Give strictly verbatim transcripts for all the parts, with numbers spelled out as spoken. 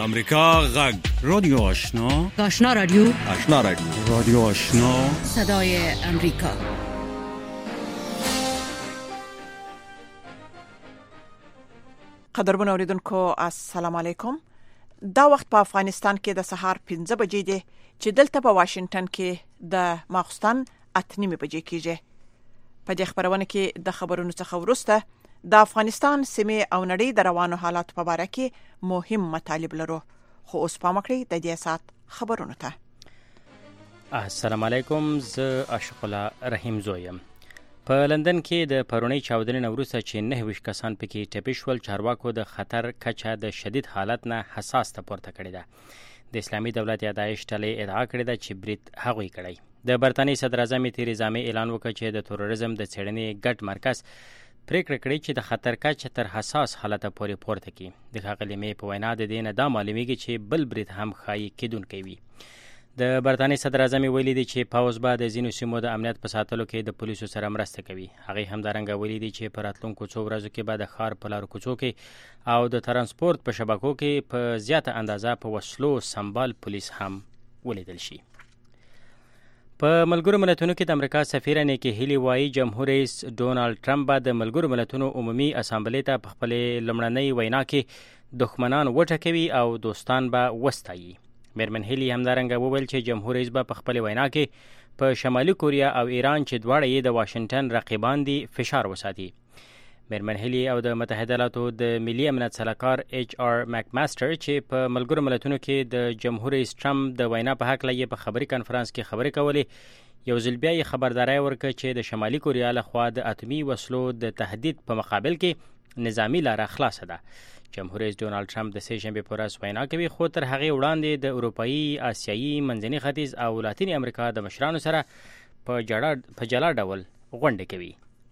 امریکا غږ رادیو آشنا آشنا رادیو آشنا رادیو رادیو آشنا صدای امریکا. قدرمن اوریدونکو السلام علیکم. دا وخت په افغانستان کې د سهار پنځه بجې دي چې دلته په واشنگټن کې د ماخستن اته نیمې بجې کېږي. په دې خبرونه کې د خبرونو څخه وروسته د افغانستان سیمې او نړۍ د روانو حالات په اړه کې مهم مطالب لرو. خو اوس پام وکړئ د دې سات خبرونو ته. السلام علیکم، زه عاشق الله رحیم زویم. په لندن کې د پرونی چاودنې وروسته چې نه ویشت کسان پکې ټپي شول، چارواکو د خطر کچه د شدید حالت نه حساس ته پورته کړې ده. د اسلامي دولت یا داعش ډلې ادعا کړې ده چې برید هغوی کړی. د برتانیې صدر اعظم تیریزا مې اعلان وکړ چې د تروریزم د څېړنې ګډ مرکز پریکړه کړې چې د خطر کچه تر حساس حالت پورې پورته کړي. د ښاغلي مې په وینا د دې نه دا معلومیږي چې بل برید هم ښایي کېدونکی وي. د برتانیې صدر اعظم ویلي دی چې پوځ به د ځینو سیمو د امنیت په ساتلو کې د پولیسو سره مرسته کوي. هغې همدارنګه ویلي دی چې په راتلونکو څو ورځو کې به د ښار په لارو کوڅو کې او د ترانسپورت په شبکو کې په زیاته اندازه په وسلو سمبال پولیس هم ولیدل شي. په ملګرو ملتونو کې د امریکا سفیره نیکی هیلی وایي جمهور رئیس ډونالډ ټرمپ به د ملګرو ملتونو عمومي اسامبلې ته په خپلې لومړنۍ وینا کې دښمنان وټکوي او دوستان به وستایي. میرمن هیلی همدارنګه وویل چې جمهور رئیس به په خپلې وینا کې په شمالي کوریا او ایران چې دواړه یې د واشنګټن رقیبان دي فشار وساتي. میرمن هیلی او د متحده ایالاتو د ملي امنیت سلاکار ایچ آر مکماستر چې په ملګرو ملتونو کې د جمهور رئیس ټرمپ د وینا په هکله یې په خبري کانفرنس کې خبرې کولې، یو ځل بیا یې خبرداری ورکړه چې د شمالي کوریا لخوا د اتومي وسلو د تهدید په مقابل کې نظامی لاره خلاصه ده. جمهور رئیس ډونالډ ټرمپ د سې شنبې په ورځ وینا کوي، خو تر هغې وړاندې د اروپایي، آسیایي، منځني ختیځ او لاتینې امریکا د مشرانو سره په جلا ډول غونډې کوي.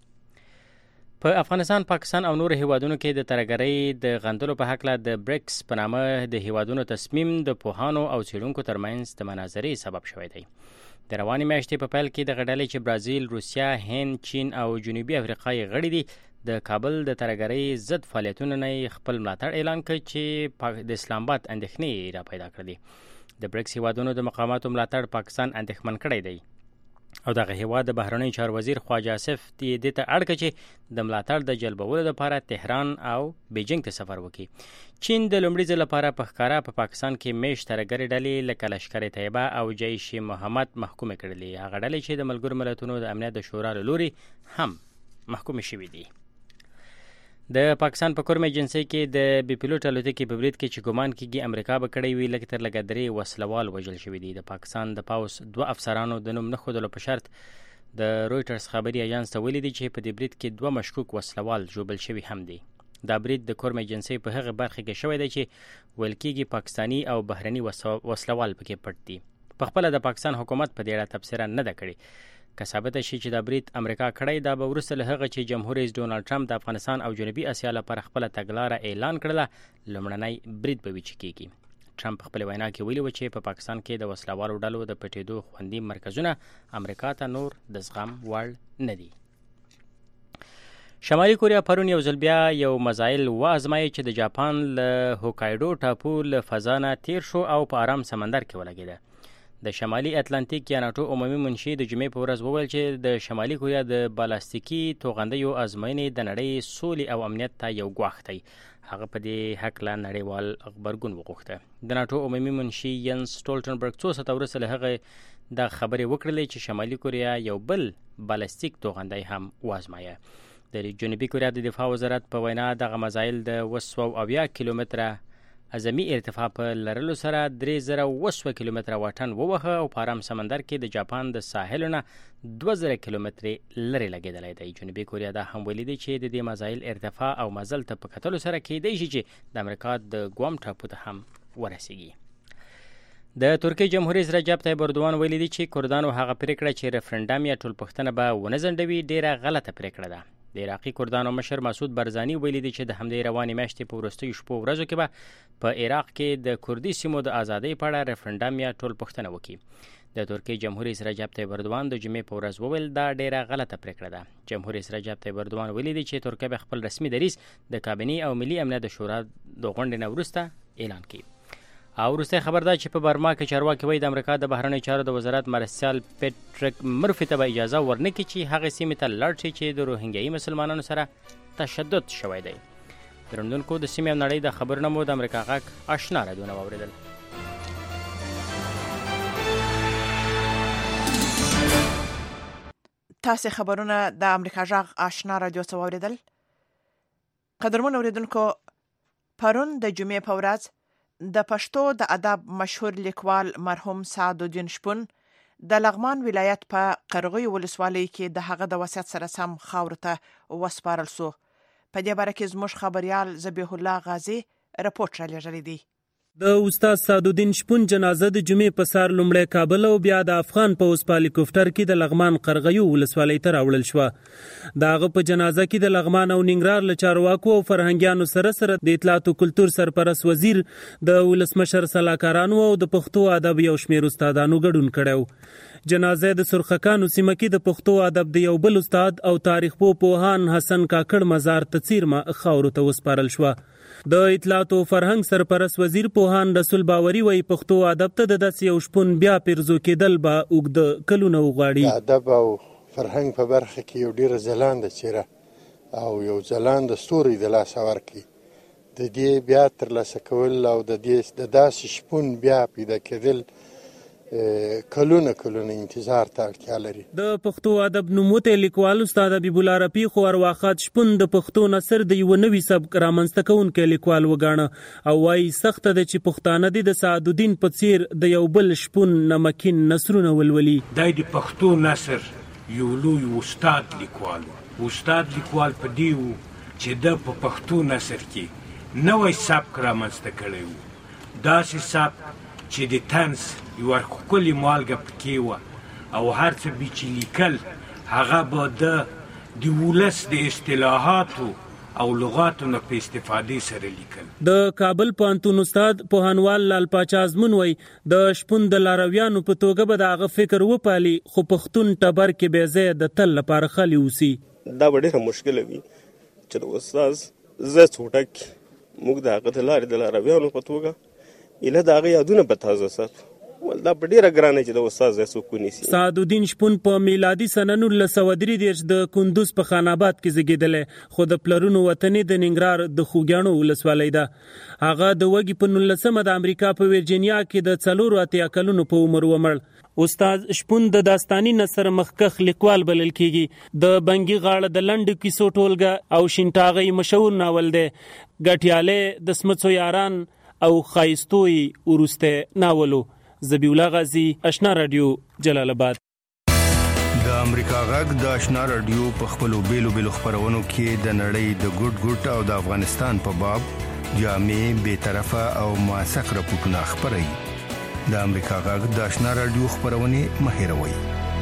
په افغانستان، پاکستان او نورو هیوادونو کې د ترهګرۍ د غندلو په هکله د بریکس په نامه د هیوادونو تصمیم د پوهانو او څېړونکو ترمنځ د مناظرې سبب شوی دی. د روانې میاشتې په پیل کې دغه ډلې چې برازیل، روسیه، هند، چین او جنوبي افریقا یې غړي دي، د کابل د ترهګرۍ ضد فعالیتونو نه خپل ملاتړ اعلان کړ چې د اسلام آباد اندېښنې را پیدا کړې. د بریکس هیوادونو د مقاماتو ملاتړ پاکستان اندېښمن کړی دی او دغه هیواد د بهرنیو چارو وزیر خواجه آصف دې ته اړ کړ چې د ملاتړ د جلبولو لپاره تهران او بیجینګ ته سفر وکړي. چین د لومړي ځل لپاره په ښکاره په پاکستان کې میشت ترهګرې ډلې لکه لشکر طیبه او جیش محمد محکومې کړلې، هغه ډلې چې د ملګرو ملتونو د امنیت د شورا له لوري هم محکومې شوي دي. د پاکستان په کورم ایجنسۍ کې د بي پیلوټ الوتکې په برید کې چې ګمان کېږي امریکا به کړی وي، لږ تر لږه درې وسلوال وژل شوي دي. د پاکستان د پوځ دوه افسرانو د نوم نه ښودلو په شرط د رویټرز خبري ایجنس ته ویلي دي چې په دې برید کې دوه مشکوک وسلوال ژوبل شوي هم دي. دا برید د کورم ایجنسۍ په هغه برخه کې شوی دی چې ویل کېږي پاکستاني او بهرني وسلوال پکې پټ دي. په خپله د پاکستان حکومت په دې اړه تبصره نه ده کړې. که ثابته شي چې دا برید امریکا کړی، دا به وروسته له هغه چې جمهور رئیس ډونالډ ټرمپ د افغانستان او جنوبي اسیا لپاره خپله تګلاره اعلان کړله، لومړنی برید به وي چې کېږي. ټرمپ په خپلې وینا کې ویلي و چې په پا پاکستان کې د وسلوالو ډلو د پټېدو خوندي مرکزونه امریکا ته نور د زغم وړ نه دي. شمالي کوریا پرون یو ځل بیا یو میزایل وازمایي چې د جاپان له هوکایډو ټاپو له فضا نه تیر شو او په آرام سمندر کې ولګېده. د شمالي اتلانتیک یا ناټو عمومي منشي د جمعې په ورځ وویل چې د شمالي کوریا د بالاستیکي توغندیو ازموینې د نړۍ سولې او امنیت ته یو ګواښ دی. هغه په دې هکله نړیوال غبرګون وغوښته. د ناټو عمومي منشي ینس سټولټنبرګ څو ساعته وروسته له هغې دا خبرې وکړلې چې شمالي کوریا یو بل بالاستیک توغندی هم وازمایه. د جنوبي کوریا د دفاع وزارت په وینا دغه میزایل د اوه سوه اویا کیلومتره اعظمي ارتفاع په لرلو سره درې زره اوه سوه کیلومتره واټن ووهه او په آرام سمندر کې د جاپان د ساحلو نه دوه زره کیلومترې لرې لګېدلی دی. جنوبي کوریا دا هم ویلي دی چې د دې میزایل ارتفاع او مزل ته په کتلو سره کېدی شي چې د امریکا د ګوام ټاپو ته هم ورسیږي. د ترکیې جمهور رئیس رجب طیب اردوان ویلي دی چې کردانو هغه پرېکړه چې ریفرنډم یا ټولپوښتنه به ونه ځنډوي ډېره غلطه پرېکړه ده. د عراقي کردانو مشر مسعود برزاني ویلي دی چې د همدې روانې میاشتې په وروستیو شپو ورځو کې به په عراق کې د کردي سیمو د ازادۍ په اړه ریفرنډم یا ټولپوښتنه وکړي. د ترکیې جمهور رئیس رجب طیب اردوان د جمعې په ورځ وویل دا ډېره غلطه پرېکړه ده. جمهور رئیس رجب طیب اردوان ویلي دی چې ترکیه به خپل رسمي دریځ د کابینې او ملي امنیت د شورا د غونډې نه وروسته اعلان کړي. او وروستی خبر دا چې په برما کې چارواکي وایي د امریکا د بهرنیو چارو د وزارت مارسیال پیټریک مرفي ته به اجازه ورنکړي چې هغې سیمې ته لاړ شي چې د روهینګیایي مسلمانانو سره تشدد شوی دی. درنوونکو د سیمې او نړۍ د خبرونه مو د امریکا غږ آشنا رادیو واورېدل. تاسې خبرونه د امریکا غږ آشنا رادیو څخه واورېدل. قدرمن اوریدونکو، پرون د جمعې په ورځ د پښتو د ادب مشهور لیکوال مرحوم سعد الدین شپون د لغمان ولایت په قرغوی ولسوالۍ کې د هغه د وصیت سره سم خاورو ته وسپارل سو. په دې باره کې زموږ خبريال ذبیح الله غازی رپورټ را لېږلی دی. د استاد سعد الدین شپون جنازه د جمعې په سار لومړی کابل او بیا د افغان پوځ په هلیکوپټر کې د لغمان قرغیو ولسوالۍ ته راوړل شوه. د هغه په جنازه کې د لغمان او ننګرهار له چارواکو او فرهنګیانو سره سره د اطلاعات او کلتور سرپرست وزیر، د ولسمشر سلاکارانو او د پښتو ادب یو شمېر استادانو ګډون کړی. جنازه د سرخکانو سیمه کې د پښتو ادب د یو بل استاد او تاریخ پوه پوهان حسن کاکړ مزار ته څیرمه خاورو ته وسپارل شوه. د اطلاعات او فرهنګ سرپرست وزیر پوهان رسول باوري وایي پښتو ادب ته د داسې یو شپون بیا پیرزو کېدل به اوږده کلونه وغواړي. ادب او فرهنګ په برخه کې یو ډېره ځلانده څیره او یو ځلانده ستوری د لاسه ورکړي. د دې بیا ترلاسه کول او د دې د داسې شپون بیا پیدا کېدل کلونه کلونه انتظار ته اړتیا لري. د پښتو ادب نوموتی لیکوال استاد حبیب الله رفیق خو ارواښاد شپون د پښتو نثر د یوه نوي سبک رامنځته کوونکی لیکوال وګاڼه او وایي سخته ده چې پښتانه دې د سعد الدین په څیر د یو بل شپون نمکین نثرونه ولولي. دا د پښتو نثر یو لوی استاد لیکوال استاد لیکوال په دې و چې د په پښتو نثر کې نوی سبک رامنځته کړی و. داسې سبک چې د طنز یوه ښکلې مالګه پکې وه او هر څه به چې لیکل هغه به د د ولس د اصطلاحاتو او لغاتو نه په استفادې سره لیکل. د کابل پوهنتون استاد پوهنوال لال پاچا ازمون وایي د شپون د لارویانو په توګه به د هغه فکر وپالي خو پښتون ټبر کې بې ځایه د تل لپاره خالي اوسي. دا به ډېره مشکله وي چې د استاد زه څوټک موږ د هغه د لارې د لارویانو په توګه ایله د هغه یادونه به تازه ساتو. دا په ډېره ګرانه چې د استاد ځای څوک ونیسي. سعد الدین شپون په میلادي سنه نولس سوه درې دېرش د کندوز په خان آباد کې زیږېدلی خو د پلرونو وطن د ننګرهار د خوږیاڼو ولسوالۍ ده. هغه د وږي په نولسمه د امریکا په ویرجینیا کې د څلورو اتیا کلونو په عمر ومړ. استاد شپون د داستاني نثر مخکښ لیکوال بلل کېږي. د بنګي غاړه د لنډو کیسو ټولګه او شینټاغۍ مشهور ناول دی. ګټیالی د سمڅو یاران او خایستوی وروستی ناولو. ذبیح الله غازی، آشنا رادیو، جلال آباد. د امریکا غږ د آشنا رادیو په خپلو بیلو بیلو خپرونو کې د نړۍ د ګوټ ګوټ او د افغانستان په باب جامع، بې طرفه او موثق راپورټونه خپروي. د امریکا غږ د آشنا رادیو خپرونې مه هېروئ.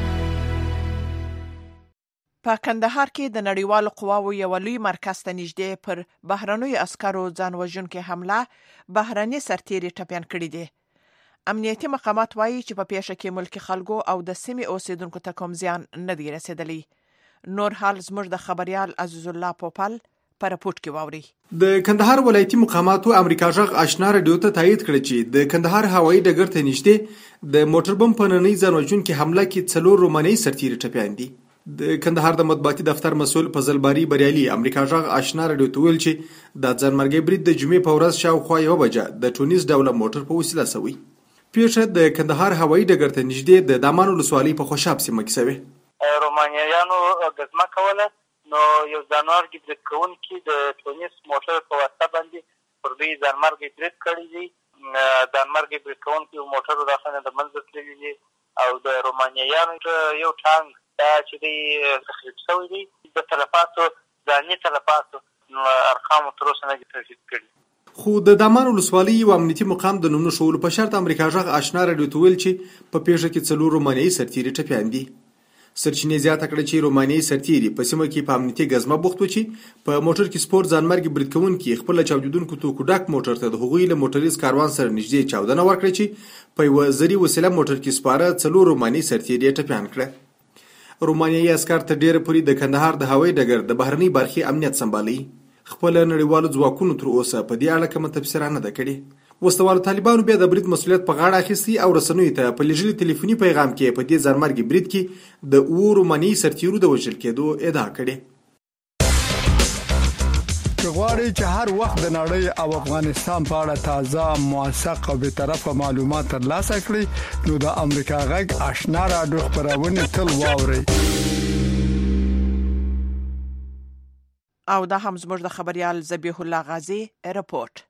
په کندهار کې د نړیوالو قواو یو لوی مرکز ته نږدې پر بهرنیو عسکرو ځان وژونکې حمله بهرني سرتیري ټپیان کړي دي. امنیتي مقامات وایي چې په پیښه کې ملکي خلکو او د سیمې اوسیدونکو ته کوم زیان نه دی رسیدلی. نور حال زموږ د خبريال عزیز الله پوپل په رپورټ کې واوري. د کندهار ولایتي مقاماتو امریکا غږ آشنا رادیو ته تایید کړی چې د کندهار هوایي ډګر ته نږدې د موټر بم په نننۍ ځان وژونکې حمله کې څلور رومانیایي سرتیري ټپیان دي. د کندهار د مطبوعاتي دفتر مسؤل فضل باری بریالي امریکا غږ آشنا رادیو ته ویل چې د ځانمرګي برید د جمعې په ورځ شاوخوا یوه بجه د ټونیز ډوله موټر په وسیله شوی. پیښه د کندهار هوایي ډګر ته نږدې د دامان ولسوالۍ په خوشاب سیمه کې شوې. رومانیایانو ګزمه کوله نو یو ځانمرګي برید کوونکي د ټونیز موټر په واسطه باندې پر دوی ځانمرګي برید کړی دی. ځانمرګي برید کوونکي موټر داخله د منځ تللی دی او د رومانیایانو یو ټانک چې دی تخریب شوی دی. د تلفاتو ځاني تلفاتو ارقام تر اوسه نه دي تثبیت کړي. خو د دامان ولسوالۍ یو امنیتي مقام د نوم نښولو په شرط امریکا غږ آشنا رادیو ته ویل چې په پیښه کې څلور رومانیایي سرتیري ټپیان دي. سرچینې زیاته کړه چې رومانیایي سرتیري په سیمه کې په امنیتي ګزمه بوخت و چې په موټر کې سپور ځانمرګي برید کوونکي خپل چاودیدونکو توکو ډک موټر ته د هغوی له موټریز کاروان سره نږدې چاودنه وکړه چې په یوه زري وسیله موټر کې سپاره څلور رومانیایي سرتیري ټپیان کړه. رومانیایي عسکر تر ډیره پورې د کندهار د هوایي ډګر د بهرنۍ برخې امنیت سمبالوي. خپل نړیوالو ځواکونو تر اوسه په دې اړه کومه تبصره نه ده کړې. وسوالو طالبانو بیا د برید مسولیت په غاړه اخیستی او رسنیو ته په لېږلي ټلیفوني پیغام کې په دې ځانمرګي برید کې د اوو روماني سرتیرو د وژل کېدو ادعا کړې. غواړئ چې هر وخت د نړۍ او افغانستان په اړه تازه، موثق او بیطرفه معلومات ترلاسه کړئ نو د امریکا غږ آشنا رادیو خبرونه تل واورئ. او دا هم زموږ د خبريال ذبیح الله غازی رپورت.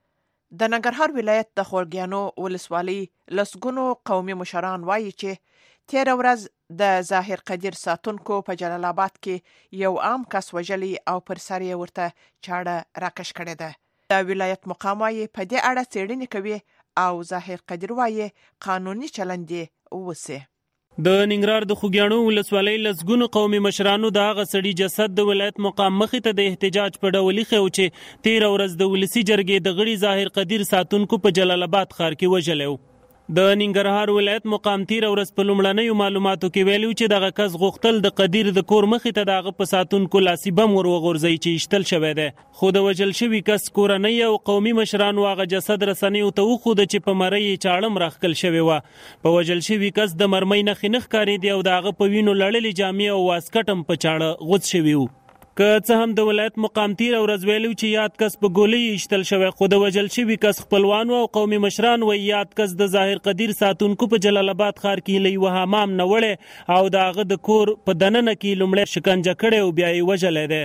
د ننګرهار ولایت د خورګیانو ولسوالۍ لسګونو قومي مشران وایي چې تیر ورځ د ظاهر قدیر ساتونکو په جلال آباد کې یو عام کس وژلی او پر سر یې ورته چاړه راکش کړې ده. د ولایت مقام وایي په دې اړه څېړنې کوي او ظاهر قدیر وایي قانوني چلند یې وسي. د ننګرهار د خوږیاڼو ولسوالۍ لسګونو قومي مشرانو د هغه سړي جسد د ولایت مقام مخې ته د احتجاج په ډول ایښی و چې تېره ورځ د ولسي جرګې د غړي ظاهر قدیر ساتونکو په جلال آباد ښار کې وژلی و. د ننګرهار ولایت مقام تېره ورځ په لومړنیو معلوماتو کې ویلي و چې دغه کس غوښتل د قدیر د کور مخې ته د هغه په ساتونکو لاسي بم ور وغورځوي چې ایشتل شوی دی، خو د وژل شوي کس کورنۍ او قومي مشرانو هغه جسد رسنیو ته وښوده چې په مرۍ یې چاړم راښکل شوې وه. په وژل شوي کس د مرمۍ نښې نه ښکارېدې او د هغه په وینو لړلې جامې او واسکټ هم په چاړه غوڅ شوي وو. که څه هم د ولایت مقام تېره ورځ ویلي چې یاد کس په ګولۍ ایشتل شوی، خو د وژل شوي کس خپلوانو او قومي مشران وایي یاد کس د ظاهر قدیر ساتونکو په جلال آباد ښار کې له یوه حمام نه وړی او د هغه د کور په دننه کې لومړی شکنجه کړی او بیا یې وژلی دی.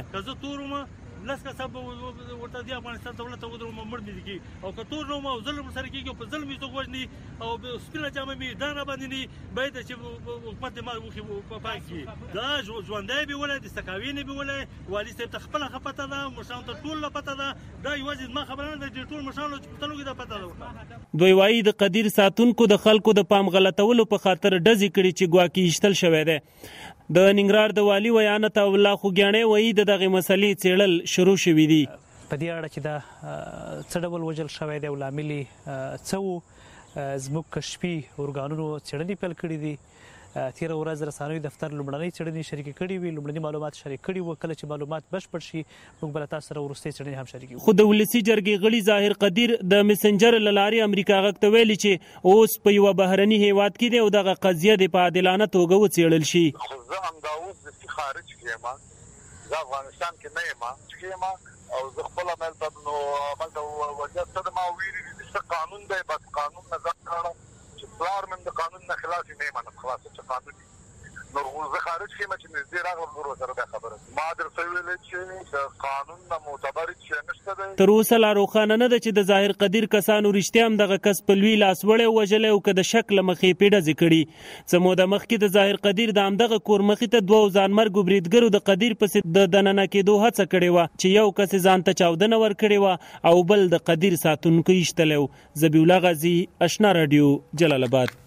لس کسه به ورته دی افغانستان ته ولته ودرو مړ مې دي او که تور نو ما ظلم سره کېږي او په ظلم یې څوک وژني او سپینه جامه مې دانه باندې نه باید چې حکومت ما وخي په پای کې دا ژوندی به ولای د سکاوي نه به ولای والي صاحب ته خپل خپته ده، مشران ته ټول پته ده، دا یوازې ما خبره نه ده ټول مشران چې پتلو کې دا پته ده. دوی وایي د قدیر ساتونکو د خلکو د پام غلطولو په خاطر ډزې کړي چې ګواکې ایشتل شوی دی. د ننګرهار د والي ویانت الله خوږیاڼی وایي د دغې مسلې څېړل شروع شوي دي. په دې اړه چې دا څه ډول وژل شوی دی او لامل یې څه و، زموږ کشفي ارګانونو څېړنې پیل کړي دي. تېره ورځ رسنیو دفتر لومړنۍ څېړنې شریکې کړي وي، لومړني معلومات شریک کړي وو. کله چې معلومات بشپړ شي موږ به له تاسو سره وروستۍ څېړنې هم شریکوو. خو د ولسي جرګې غړي ظاهر قدیر د مسنجر له لارې امریکا غږ ته ویلي چې اوس په یوه بهرني هیواد کې دی او دغه قضیه دې په عادلانه توګه وڅېړل شي. خو زه همدا اوس د خارج کې یم، زه افغانستان کې نه یم چې یم او زه خپله ملته نو هلته وضعیت څه د ما ویلي دي څه قانون دی، بس قانون نه ځان کړم چې پلار مې د قانون نه خلاف یې نه منم، خلاص چې قانون نو زه خارج کې یم چې نږدې راغلم ورور سره دا خبره ما درته ویلې چې د قانون نه معتبر چې نشته دی. تر اوسه لا روښانه نه ده چې د ظاهر قدیر کسانو رښتیا هم دغه کس په لوی لاس وړی وژلی او که د شک له مخې پې ډزې کړي. څه موده مخکې د ظاهر قدیر د همدغه کور مخې ته دوو ځانمرګو بریدګرو د قدیر پسې د دننه کېدو هڅه کړې وه چې یو کس یې ځان ته چاودنه ورکړې وه او بل د قدیر ساتونکو ایشتلی و. ذبیح الله غازي، اشنا راډیو، جلال آباد.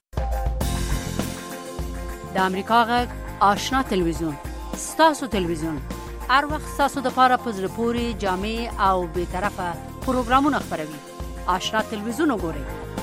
د امریکا غږ آشنا تلویزیون، ستاسو تلویزیون، هر وخت ستاسو دپاره په زړه پورې جامع او بیطرفه پروګرامونه خپروي. آشنا تلویزیون وګورئ.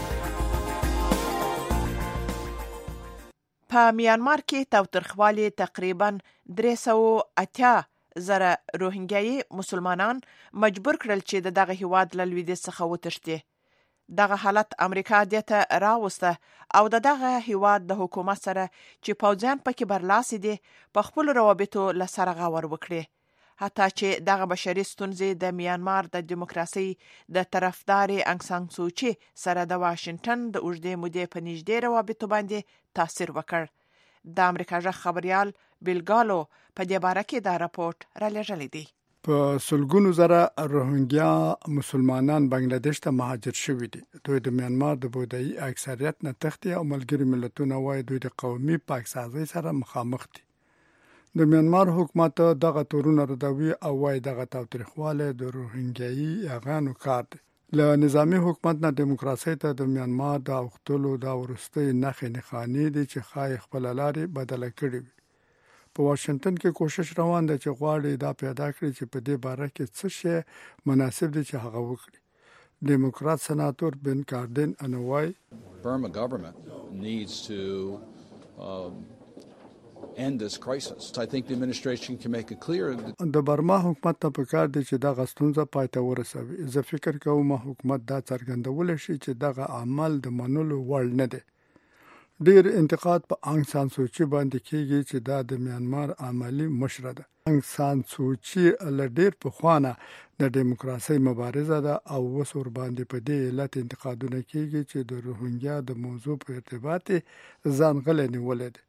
په میانمار کې تاوتریخوالي تقریبا درې سوه اتیا زره روهینګیایي مسلمانان مجبور کړل چې د دغه هیواد له لویدیځ څخه وتښتي. دغه حالت امریکا دې ته راوسته او د دغه هیواد د حکومت سره چې پوځیان پکې برلاسي دي په خپل روابطو له سره غور وکړي، حتی چې دغه بشري ستونزې د میانمار د دیموکراسي د طرفدارې انګ سان سوچي سره د واشنگټن د اوږدې مودې په نږدې روابطو باندې تاثیر وکړ. د امریکا غږ خبريال بیلګالو په دې باره کې دا راپورټ را لېږلی دی. په سلګونو زره روهینګیا مسلمانان بنگلاديش ته مهاجر شوي دي. دوی د میانمار د بودایي اکثریت نه تښتي او ملګري ملتونه وایي دوی د قومي پاکسازۍ سره مخامخ دي. د میانمار حکومت دغه تورونه ردوي او وایي دغه تاوتریخوالی د روهینګیایي هغانو کار دی. له نظامی حکومت نه دیموکراسۍ ته د میانمار د اوښتلو دا وروستۍ نښې نښانې دي چې ښایي خپله لارې بدله کړې وي. په واشنگټن کې کوشش روان ده چې غواړي دا پیدا کړي چې په دې باره کې څه شی مناسب دي چې هغه وکړي. دیموکرات سناتور بن کاردن انوای Burma government needs to um, end this crisis. I think the administration can make it clear. د برما حکومت ته پکار دی چې دغه ستونزه پای ته ورسوي. زه فکر کوم حکومت دا څرګندول شي چې دغه عمل د منلو وړ نه دی. ډیر انتقاد په انګ سان سوچي باندې کیږي چې دا د میانمار عملی مشره ده. انګ سان سوچي ل ډیر په خوانه د دیموکراسي مبارزه ده او وسور باندې په دې علت انتقادونه کیږي چې د روهینګیا د موضوع په ارتباط ځان غلې نیولې ده.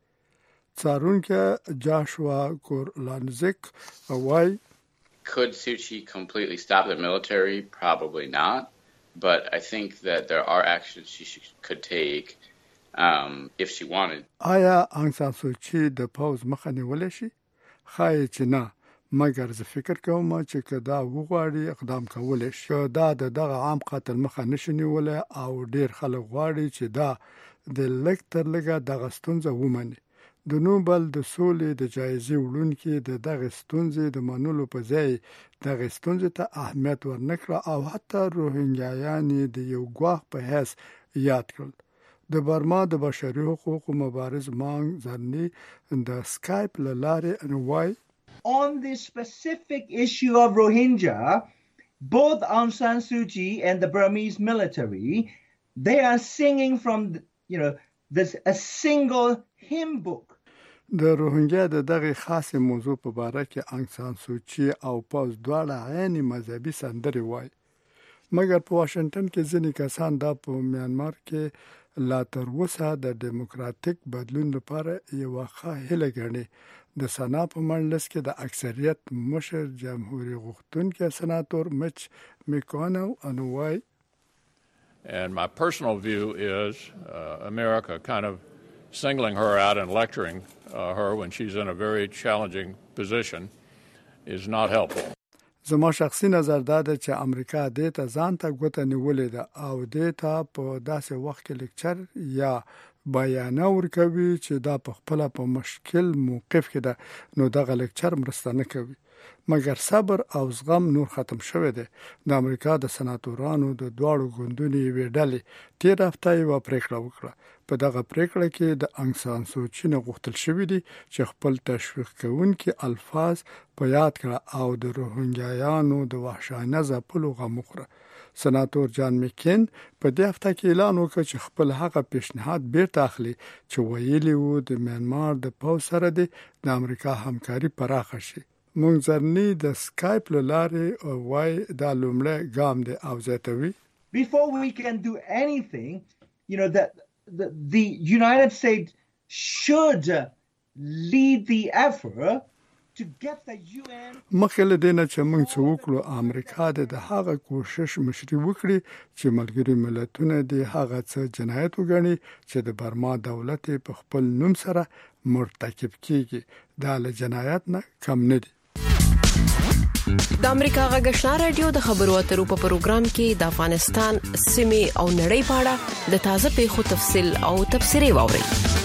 څارونکو جاشوا کورلانزک وای Could Suu Kyi completely stop the military? Probably not. But I think that there are actions she should, could take um, if she wanted. آیا انګ سان سوچي د پاوز مخه نیولې شي؟ خای چې نه، مګر زه فکر کوم چې کدا وغواړي اقدام کولای شي. دا د دغه عام قتل مخه نشي نیولې او ډیر خلک غواړي چې دا د لږ تر لږه دغه ستونزه ومني. د نوبل د سولې د جایزې وړونکي د دغه ستونزې د منلو په ځای دغه ستونزې ته اهمیت ورنکړه او حتی روهینګیایان د یو ګواښ په حیث یاد کړل. د برما د بشري حقوقو مبارز مانګ زرنی د سکایپ له لارې انوای On this specific issue of Rohingya, both Aung San Suu Kyi and the Burmese military, they are singing from, you know, this a single hymn book. د روهینګیا د دغه خاصه موضوع په اړه کې انګ سان سوچي او پاوز دواړه عین مذهبي سندري وای. مګر په واشنگټن کې ځینې کسان دا په میانمار کې لا تر اوسه د دیموکراتیک بدلون لپاره یو خاهله ګڼي. د سنا په مجلس کې د اکثریت مشر جمهوریت غوښتونکي سناتور مچ میکونو انوای. And my personal view is uh, America kind of singling her out and lecturing uh, her when she's in a very challenging position is not helpful. زما شخصي نظر دا ده چې امریکا دې ته ځان ته ګوته نیولې ده او دې ته په داسې وخت کې لیکچر یا بیان ورکوي چې دا په خپل په مشکل موقف کې ده نو دغه لیکچر مرسته نه کوي. مګر صبر او زغم نور ختم شوه دی. د امریکا د سناتورانو د دواړو ګوندونو یې ډلې تیر هفته یو پریکړه وکړه. په دغه پریکړه کې د انګ سان سوچي نه غوښتل شوی دی چې خپل تشویق کوونکي الفاظ په یاد کړه او د روهینګیایانو د وحشیانه ځپلو غم وخوره. سناتور جان میکین په دې هفته کې اعلان وکړ چې خپل هغه پیشنهاد بیرته اخلي چې ویلي وو د میانمار د پاوز سره د امریکا همکاري پراخه شي. مونږ زرنی د سکایپ له لارې وای دا لومړی ګام دی او زیاتوي. Before we can do anything, you know, that the, the United States should lead the effort to get the U N. مخکې دې نه چې موږ څه وکړو امریکا د هغه کوشش مشري وکړي چې ملګري ملتونه د هغه څه جنایت وګڼي چې د برما دولت په خپل نوم سره مرتکب کیږي. دا له جنایت نه کم نه دي. د امریکا غږ آشنا رادیو د خبرو اترو په پروګرام کې د افغانستان سیمې او نړۍ په اړه د تازه پیښو تفصیل او تبصرې واوري.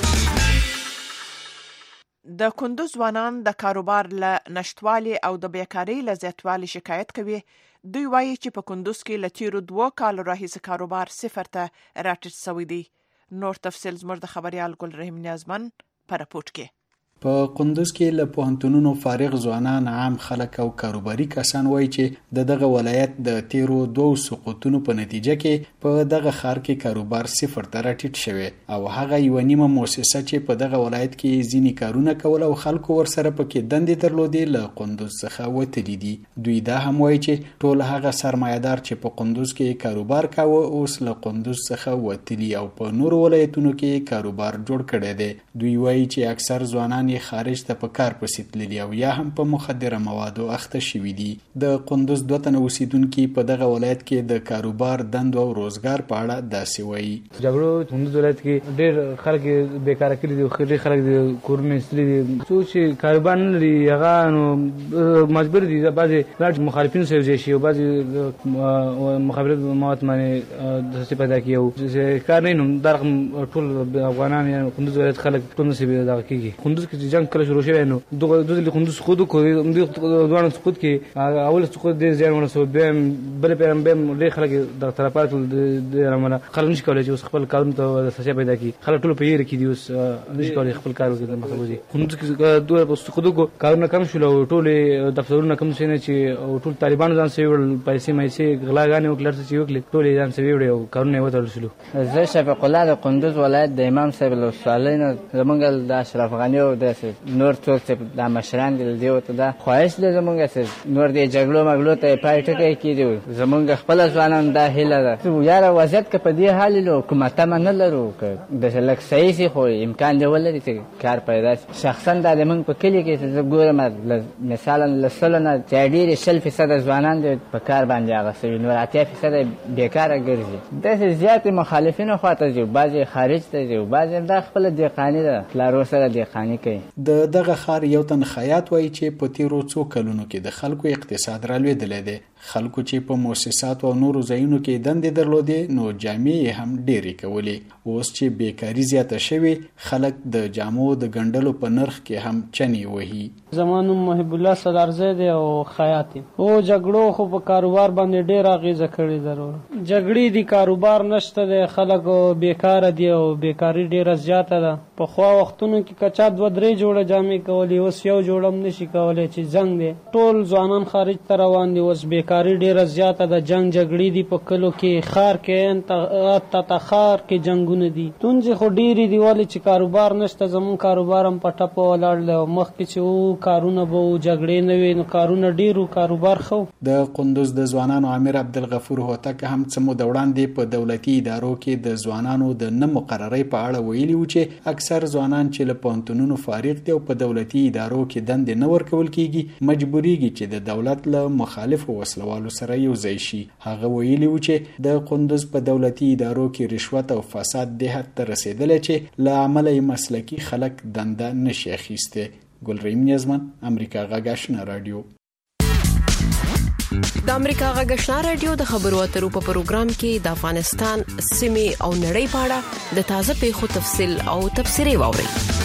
د کندوز ځوانان د کاروبار له نشټوالي او د بیکارۍ له زیاتوالي شکایت کوي. دوی وایي چې په کندوز کې له تیرو دوه کالو راهیسې کاروبار صفر ته راټیټ شوی دی. نور تفصیل زموږ د خبريال ګل رحیم نیازمن په راپورټ کې. په قندوز کې له پوهنتونونو فارغ ځوانان عام خلک او کاروباري کسان وایي چې د دغه ولایت د تیرو دوه سقوطونو په نتیجه کې په دغه ښار کې کاروبار صفر ته راټیټ شوی او هغه یو نیمه مؤسسه چې په دغه ولایت کې ځینی کارونه کول او خلکو ورسره پکې دندې درلودې له قندوز څخه وتلي دي. دوی دا هم وایي چې ټول هغه سرمایه‌دار چې په قندوز کې کاروبار کاوه اوس له قندوز څخه وتلي او په نورو ولایتونو کې کاروبار جوړ کړي دي. دوی وایي چې اکثر ځوانان خارج ته په کار پسې تللي او یا هم په مخدره موادو اخته شوي دي. د قندوز دوه تنه اوسیدونکي په دغه ولایت کې د کاروبار دندو او روزګار په اړه داسې وایي. جګړو قندوز ولایت کې ډېر خلک بیکاره کړي دي او ډېر خلک د کورونه ایستلي دي. څوک چې کاروبار نه لري هغه نو مجبور دي بعضې لاړ مخالفینو سره یوځای شي او بعضې مخابرات مواد باندې دسیسې پیدا کړي او کار نه وي نو دا رقم ټول افغانان یا قندوز ولایت خلک ټول نصیب دغه کېږي. قندوز کې چې جنگ کله شروع شوی نو دغه د خوندو سقوط کو د دوه سقوط کې اول سقوط د ځان ورسو به بل په بم ډېر خلک د طرفات د رمنه خلک نشي کولای چې اوس خپل کارونه ته سچا پیدا کی خلک ټول په یې کې دي اوس نشي کولای خپل کار وکړي مخه وځي خوندو کې دوه سقوط کو کارونه کم شول ټول دفترونه کم شي نه چې ټول طالبان ځان سوي پیسې مېسي غلاګانې وکړل چې وکړي ټول ځان سوي وړي او کارونه وته شلو. زه شفیق الله د قندوز ولایت د امام صاحب له صالحین زمونږ د اشرف غنی او د نور څوک چې د مشران دي دیو ته دا خواهش ده زمونږ چې نور د جګړو مګړو ته پای ټکی کیږي زمونږ خپل ځوانان دا هیله ده یاره وضعیت کې په دې حال له حکومت نه لرو که د لک صحیح سي خو امکان دی ولري چې کار پیدا شي. شخصا دا زمونږ په کلی کې چې ګورم مثلا لسلنه چې ډېر شل فیصد ځوانان دي په کار باندې هغه سوي نور اتیا فیصد بیکاره ګرځي. د زیات مخالفینو خواته دي بعضي خارج ته دي بعضي د خپل دیقانی ده لارو سره دیقانی کوي. د دغه خار یو تن خیاط وایي چې په تیرو څو کلونو کې د خلکو اقتصاد رالوېدلی دی. خلکو چې په مؤسسات او نورو ځایونو کې دندې درلودې نو جامې هم ډېرې کولې. اوس چې بیکاری زیاته شوې خلک د جامو د ګنډلو په نرخ کې هم چنې وهي. زمانو محب الله صدرزی دی او خیاط او جګړو خو په کاروبار باندې ډېر اغیزه کړې ضرور جګړې دی کاروبار نشته دی خلک بیکاره دي او بیکاری ډېره زیاته ده. په خوا وختونو کې کچا دوه درې جوړه جامې کولې اوس یو جوړه هم نشي کولی چې زنګ دی ټول ځوانان خارج ته روان دي. اوس بیکاری ډېره زیاته ده جنګ جګړې دي په کلو کې خار کې تا خار کې جنګونه دي تونځې خو ډېرې دي ولې چې کاروبار نشته. زمونږ کاروبار هم په ټپه ولاړ دی او مخکې چې و کارونه به و جګړې نه وي نو کارونه ډېر و کاروبار ښه و. د قندوز د ځوانانو امیر عبدالغفور هوتک هم څه موده وړاندې په دولتي ادارو کې د ځوانانو د نه مقررۍ په اړه ویلي و چې اکثر ځوانان چې له پوهنتونونو فارغ دي او په دولتي ادارو کې دندې نه ورکول کیږي مجبوریږي چې د دولت له مخالفو وسلوالو سره یو ځای شي. هغه ویلي و چې د قندوز په دولتي ادارو کې رشوت او فساد دې حد ته رسېدلی چې له امله یې مسلکي خلک دنده نشي اخیستی. ګلریم نیازمن امریکا غږ آشنا رادیو. د امریکا غږ آشنا رادیو د خبرو اترو په پروګرام کې د افغانستان سیمې او نړۍ په اړه د تازه پیښو تفصیل او تبصرې واورئ.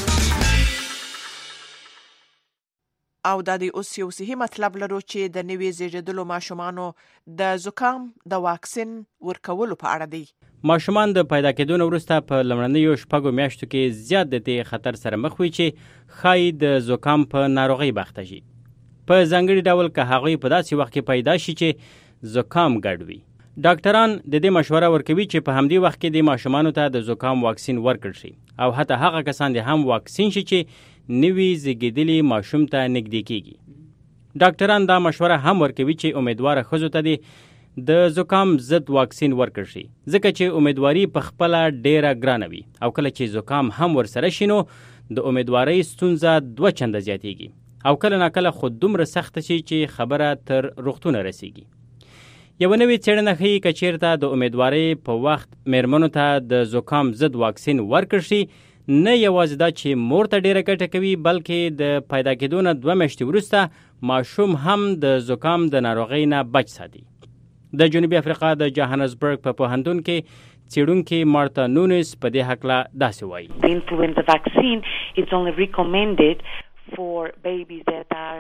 او د دې اوس یو صحیح مطلب لرو چې د نوې زیږیدلو ماشومانو د زکام د واکسین ورکولو په اړه دی. ماشومان د پیدا کېدو وروسته په لومړنیو شپږو میاشتو کې زیات د دې خطر سره مخ وي چې ښایي د زکام په ناروغۍ بخته شي. په ځانګړي ډول که هغوی په داسې وخت کې پیدا شي چې زکام ګډ وي. ډاکټران د دې مشوره ورکوي چې په همدې وخت کې د ماشومانو ته د زکام واکسین ورکړل شي او حتی هغه کسان دې هم واکسین شي چې نوي زیږیدلي ماشوم ته نږدې کیږي. ډاکټران دا مشوره هم ورکوي چې امیدواره ښځو ته د د زکام ضد واکسین ورکړل شي ځکه چې امیدواري په خپله ډیره ګرانه وي او کله چې زکام هم ورسره شي نو د امیدوارۍ ستونزه دوه چنده زیاتیږي او کله ناکله خو دومره سخته شي چې خبره تر روغتونه رسیږي. یوه نوې څېړنه ښیي که چېرته د امیدوارۍ په وخت میرمنو ته د زکام ضد واکسین ورکړل شي نه یوازې دا چې مور ته ډیره ګټه کوي بلکې د پیدا کېدو نه دوه میاشتې وروسته ماشوم هم د زکام د ناروغۍ نه بچ ساتي. د جنوبي افریقا د جوهانسبرګ په پوهنتون کې څېړونکي مارتا نونس په دې هکله داسې وایي. The influenza vaccine is only recommended for babies that are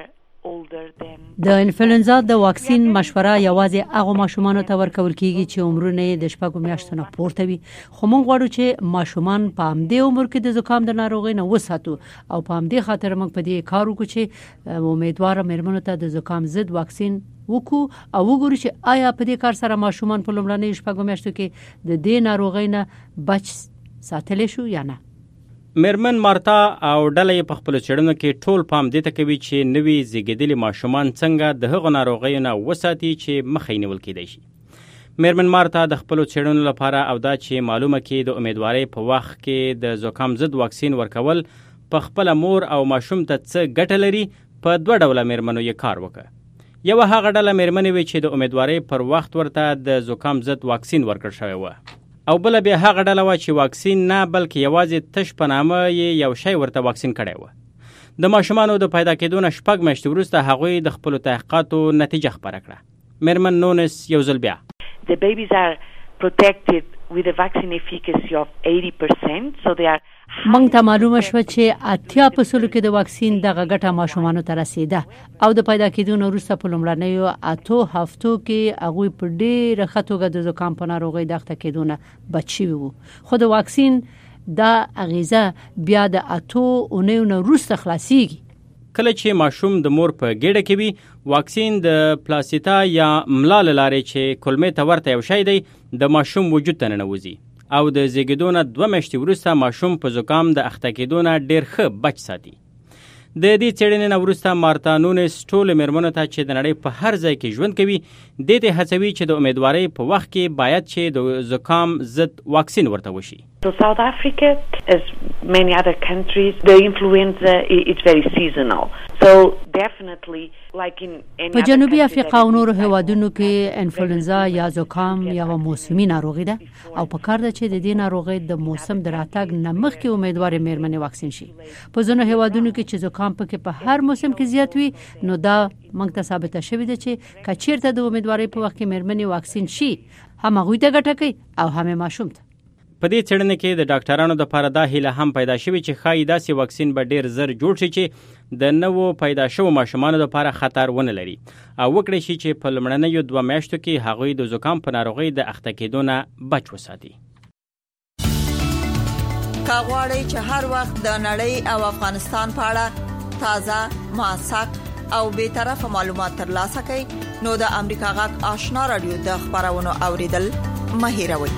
د انفلونزا د واکسین مشوره یوازې هغه ماشومان ته ورکول کیږي چې عمرونه د شپږو میاشتو نه پورته وي. خو موږ غواړو چې ماشومان په همدې عمر کې د زکام د ناروغۍ نه وساتو او په همدې خاطر موږ په دې کار وکړو چې امیدواره میرمنو ته د زکام ضد واکسین وکړو او وګورو چې آیا په دې کار سره ماشومان په لومړنیو شپږو میاشتو کې د دې ناروغۍ نه بچ ساتلی شو یا نه. میرمن مارتا او ډله یې په خپلو څېړنو کې ټول پام دې ته کوي چې نوي زیږېدلي ماشومان څنګه د هغو ناروغیو نه وساتي چې مخه یې نیول کیدی شي. میرمن مارتا د خپلو څېړنو لپاره او دا چې معلومه کړي د امیدوارۍ په وخت کې د زکام ضد واکسین ورکول په خپله مور او ماشوم ته څه ګټه لري په دوه ډوله میرمنو یې کار وکړ. یوه هغه ډله میرمنې وې چې د امیدوارۍ پر وخت ورته د زکام ضد واکسین ورکړل شوی وه او بله بیا هغه ډله وه چې واکسین نه بلکې یوازې تش په نامه یې یو شی ورته واکسین کړی وه. د ماشومانو د پیدا کېدو نه شپږ میاشتې وروسته هغوی د خپلو تحقیقاتو نتیجه خپره کړه. میرمن نونس یو ځل بیا The babies are protected with a vaccine efficacy of eighty percent, so they are مونږ ته معلومه شو چې اتیا په سلو کې د واکسین دغه ګټه ماشومانو ته رسیده او د پیدا کېدو وروسته په لومړنیو اتو هفتو کې هغوی په ډېره ښه توګه د زکام په ناروغۍ د اخته کېدو نه بچ شوي وو. خو د واکسین دا اغیزه بیا د اتو اونیو نه وروسته خلاصیږي. کله چې ماشوم د مور په ګېډه کې وي، واکسین د پلاسیتا یا ملا له لارې چې کولمې ته ورته یو شی دی د ماشوم وجود ته ننوځي او د زیږېدو نه دوه میاشتې وروسته ماشوم په زکام د اخته کېدو نه ډېر ښه بچ ساتي. د دې څېړنې نه وروسته مارتا نونس ټولو مېرمنو ته چې د نړۍ په هر ځای کې ژوند کوي دې ته هڅوي چې د امیدوارۍ په وخت کې باید چې د زکام ضد واکسین ورته وشي. So South Africa, as many other countries, the influenza is very seasonal. So definitely, like in any په جنوبي افریقا او نورو هیوادونو کې انفلوئنزا یا زکام یوه موسمي ناروغي ده او په کار ده چې د دې ناروغۍ د موسم د راتګ نه مخکې امیدوارې مېرمنې واکسین شي. په ځینو هیوادونو کې چې زکام پکې په هر موسم کې زیات وي نو دا موږ ته ثابته شوې ده چې که چیرته د امیدوارۍ په وخت کې مېرمنې واکسین شي هم هغوی ته ګټه کوي او هم ماشوم ته. په دې څېړنه کې د ډاکټرانو لپاره دا هیله هم پیدا شوې چې ښایي داسې واکسین به ډېر زر جوړ شي چې د نوو پیدا شوو ماشومانو لپاره خطر ونه لري او وکړی شي چې په لومړنیو دوه میاشتو کې هغوی د زکام په ناروغۍ د اخته کېدو نه بچ وساتي. که غواړئ چې هر وخت د نړۍ او افغانستان په اړه تازه، موثق او بېطرفه معلومات ترلاسه کړئ نو د امریکا غږ آشنا رادیو د خبرونو اوریدل مه هېروئ.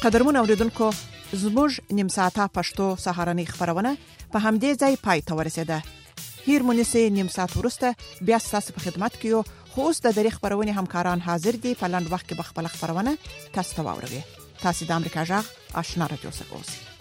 قدرمن اوریدونکو زموږ نیم ساعته پښتو سهارنۍ خبرونه په همدې ځای پای ته ورسیده. هیر مونږه نیم ساعت ورسته بیا تاسو په خدمت کې یو. خو اوس د دری خبرونه همکاران حاضر دي په لاند وخت کې بخپل خبرونه تاسو ته واوروي. تاسو د امریکا جغ آشنا رادیو څخه اوسئ.